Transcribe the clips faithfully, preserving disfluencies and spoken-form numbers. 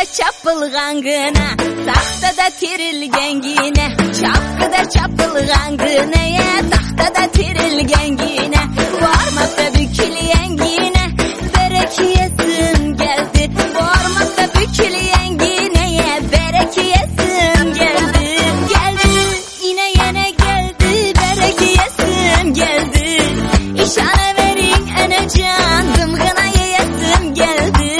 chapılgangına, tahtada terilgengine, chapkıda chapılgangına, tahtada terilgengine, varmakta bükülgengine, berekiyesim geldi, varmakta bükülgengine, berekiyesim geldi, geldi, yine yine geldi, berekiyesim geldi, işane verin ene candım, gına yeyesim geldi.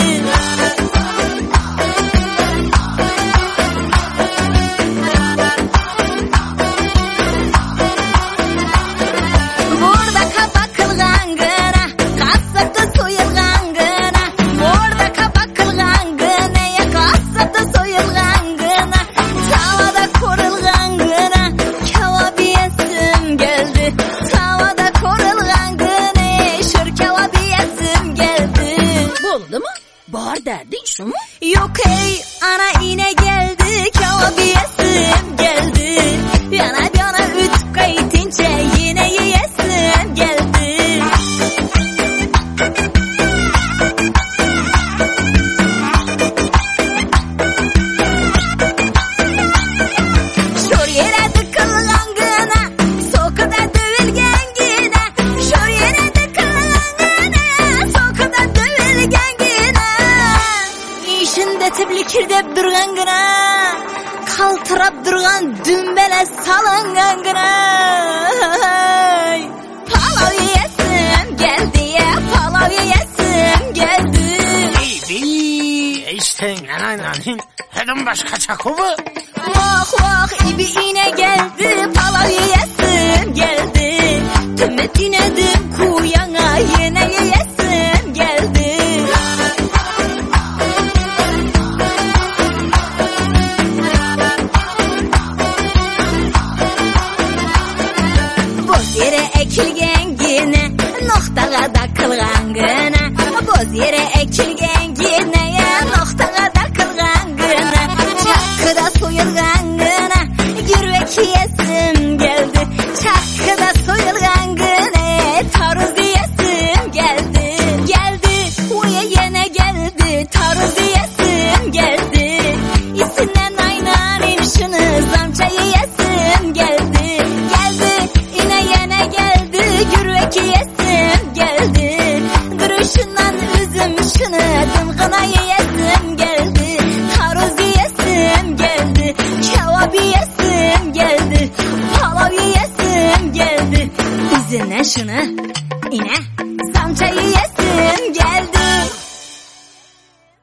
Bahar derdin şu mu? Yok ey ana yine geldi, kavabiyesim geldi. Yana yana üt kayıtınca yine yiyesim geldi. Şor yere dıkılgangına, sokada dövülgengine. Şor yere dıkılgangına, sokada dövülgengine. İşinde teblikirde durgangına, kaltırap durgan dümbele salangangına. Palav yesim geldi ya, palav yesim geldi. İbi, işte nanananin, hedim başka çakıbı. Vah vah ibi yine geldi, palav yesim geldi. Tümet inedim kuyana, yine yesim geldi. Boz yere ekilgengine, noktaga da kılgangına. Boz yere ekilgengine, noktaga da kılgangına. Çakkıda soyulgangına, girvek yesim geldi. Çakkıda soyulgangına, taruz yesim geldi. Geldi, uya yine geldi, taruz yesim geldi. İsinden aynanim şunu, zamçayı yesim geldi. Geldi, yine yine geldi, girvek yesim geldi. Duruşundan üzüm şunu, dımgına yesim geldi. Taruz yesim geldi, kebap yesim geldi. Palav yesim geldi. Üzüne şunu, yine zamçayı yesim geldi.